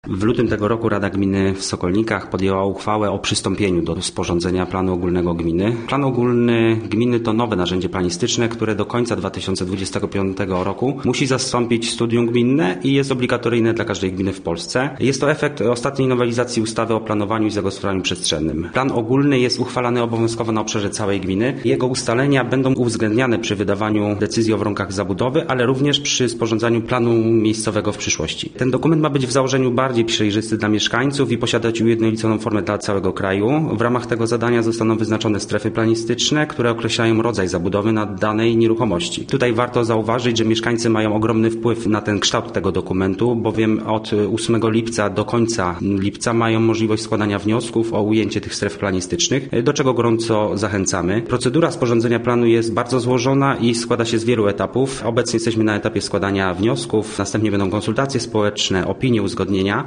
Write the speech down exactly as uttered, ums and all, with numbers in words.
W lutym tego roku Rada Gminy w Sokolnikach podjęła uchwałę o przystąpieniu do sporządzenia planu ogólnego gminy. Plan ogólny gminy to nowe narzędzie planistyczne, które do końca dwa tysiące dwudziestego piątego roku musi zastąpić studium gminne i jest obligatoryjne dla każdej gminy w Polsce. Jest to efekt ostatniej nowelizacji ustawy o planowaniu i zagospodarowaniu przestrzennym. Plan ogólny jest uchwalany obowiązkowo na obszarze całej gminy. Jego ustalenia będą uwzględniane przy wydawaniu decyzji o warunkach zabudowy, ale również przy sporządzaniu planu miejscowego w przyszłości. Ten dokument ma być w założeniu bardziej przejrzysty dla mieszkańców i posiadać ujednoliconą formę dla całego kraju. W ramach tego zadania zostaną wyznaczone strefy planistyczne, które określają rodzaj zabudowy na danej nieruchomości. Tutaj warto zauważyć, że mieszkańcy mają ogromny wpływ na ten kształt tego dokumentu, bowiem od ósmego lipca do końca lipca mają możliwość składania wniosków o ujęcie tych stref planistycznych, do czego gorąco zachęcamy. Procedura sporządzenia planu jest bardzo złożona i składa się z wielu etapów. Obecnie jesteśmy na etapie składania wniosków, następnie będą konsultacje społeczne, opinie, uzgodnienia.